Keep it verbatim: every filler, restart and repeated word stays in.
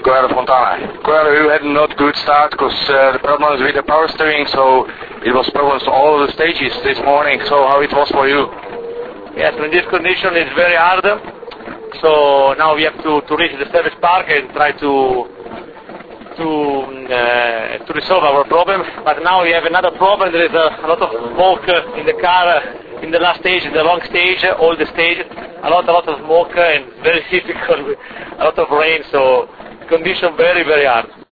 Corrado Fontana. Corrado, you had not good start because uh, the problems with the power steering, so it was problems all of the stages this morning. So how it was for you? Yes, in this condition it's very hard. So now we have to, to reach the service park and try to to uh, to resolve our problem. But now we have another problem. There is a, a lot of smoke in the car uh, in the last stage, in the long stage, all the stage. A lot, a lot of smoke and very difficult. A lot of rain. So condition very, very hard.